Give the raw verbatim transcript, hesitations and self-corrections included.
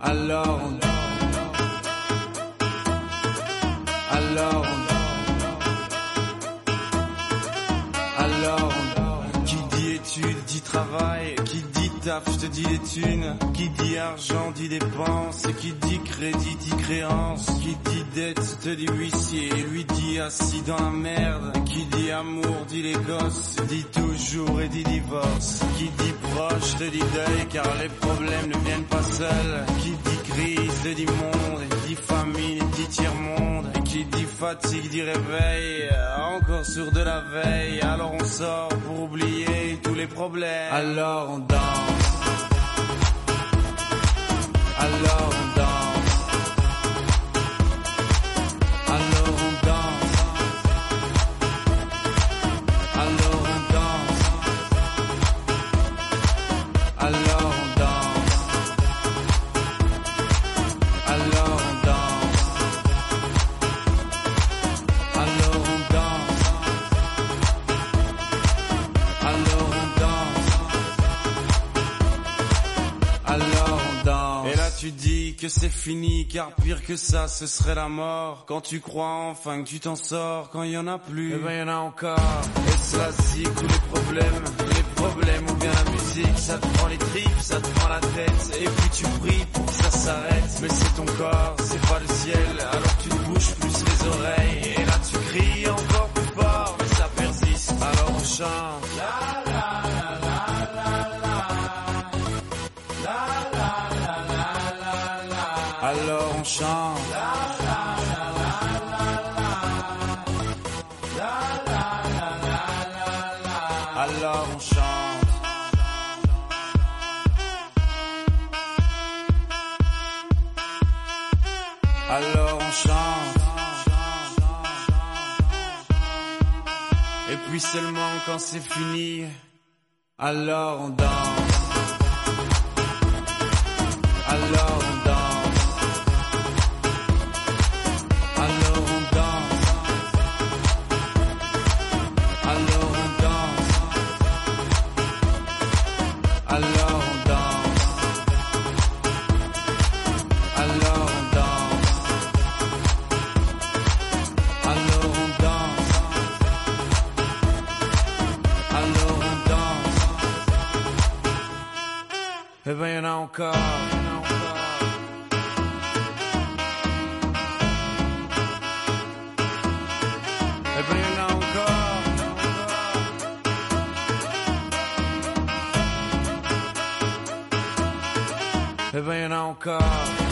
Alors on Alors on Alors on Qui dit études dit travail, qui dit taf je te dis les thunes, qui dit argent dit dépenses, qui dit crédit dit créance, qui dit dette te dit huissier, lui dit assis dans la merde, qui dit amour dit les gosses, dit toujours et dit divorce, qui dit proche te dit deuil car les problèmes ne viennent pas seuls, qui dit crise te dit monde, et dit famine et dit tiers-monde, et qui dit fatigue dit réveil, encore sur de la veille, alors on sort pour oublier tous les problèmes, alors on danse, alors on danse, alors on danse, alors on danse, alors on danse, alors on danse, alors on danse, alors on danse, alors on danse. Et là tu dis que c'est fini car pire que ça ce serait la mort. Quand tu crois enfin que tu t'en sors, quand il y en a plus, eh ben y en a encore. Et cela zique ou les problèmes, les problèmes ou bien la musique, ça te prend les tripes, ça te prend la tête, et puis tu pries pour que ça s'arrête. Mais c'est ton corps, c'est pas le ciel, alors tu te bouges plus les oreilles, et là tu cries encore plus fort, mais ça persiste, alors on chante. La la la la la la. La la la la la la. Alors on chante. La la la la la la. La la la la la la. Alors on chante. Alors on chante. Et puis seulement quand c'est fini, alors on danse. Alors on danse. Alors on danse. Alors on danse. Alors on danse. Alors on danse. Alors on danse. Alors on danse. Eh ben y'en a encore. Eh ben y'en a encore. Eh ben y'en a encore.